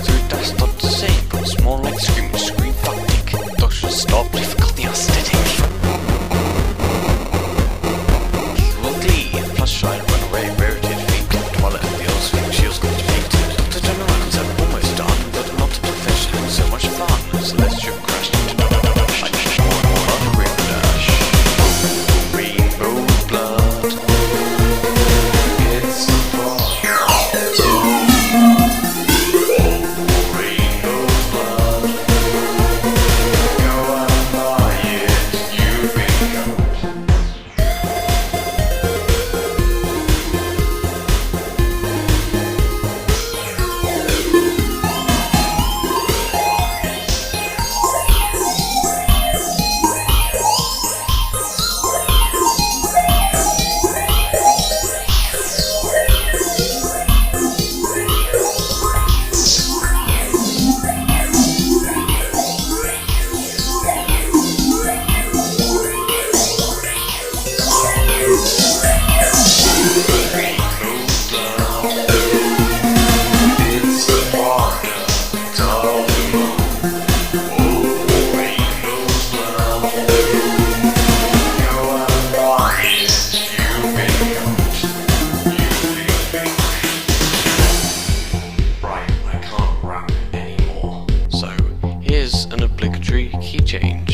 through dust, not the same, but it's more like screaming, scream, fuck, dick. Doctor, stop, difficulty aesthetic. Will glee, flush side, run away, rarity, feet, toilet, and the old swing, shields got defeated. Dr. General's I'm almost done, but not to profession, so much fun. Celestial crashed into like blood ring dash. Rainbow blood. It's a blood. Rainbow blood. Go and buy it, you've been Here's an obligatory key change.